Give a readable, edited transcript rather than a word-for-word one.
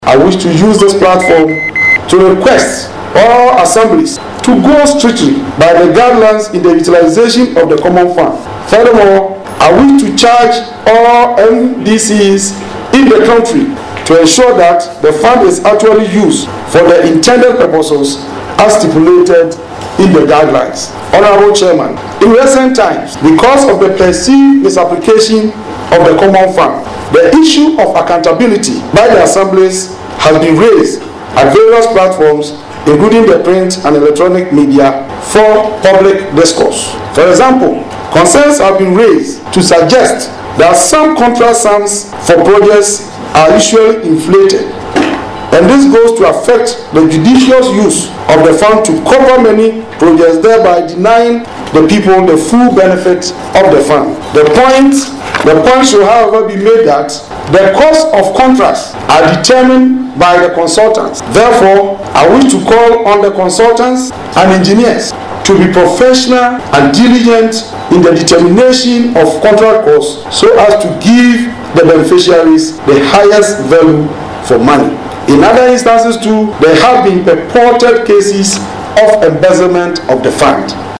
I wish to use this platform to request all assemblies to go strictly by the guidelines in the utilization of the common fund. Furthermore, I wish to charge all MDCs in the country to ensure that the fund is actually used for the intended purposes as stipulated in the guidelines. Honorable Chairman, in recent times, because of the perceived misapplication of the common fund, the issue of accountability by the assemblies has been raised at various platforms, including the print and electronic media, for public discourse. For example, concerns have been raised to suggest that some contract sums for projects are usually inflated, and this goes to affect the judicious use of the fund to cover many projects, thereby denying the people the full benefit of the fund. The point should, however, be made that the cost of contracts are determined by the consultants. Therefore, I wish to call on the consultants and engineers to be professional and diligent in the determination of contract costs so as to give the beneficiaries the highest value for money. In other instances too, there have been purported cases of embezzlement of the fund.